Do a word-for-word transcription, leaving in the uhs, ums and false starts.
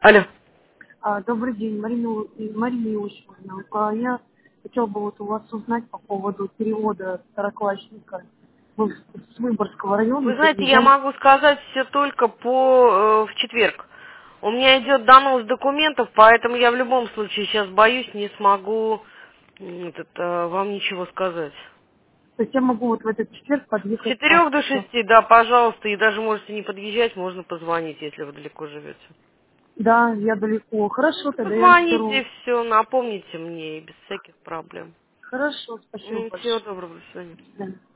Алло. А, добрый день, Марина, У- Марина Иосифовна. А, Я хотела бы вот у вас узнать по поводу перевода второклассника в- с Выборгского района Вы знаете, я подъезжать. могу сказать все только по э, в четверг. У меня идет донос документов, поэтому я в любом случае сейчас боюсь, не смогу м, этот, э, вам ничего сказать. То есть я могу вот в этот четверг С подъехать четырех до завтра. шести, да, пожалуйста, и даже можете не подъезжать, можно позвонить, если вы далеко живете. Да, я далеко. Хорошо, тогда я Позвоните, наберу. все, напомните мне, и без всяких проблем. Хорошо, спасибо Всего большое. доброго, до свидания. До свидания.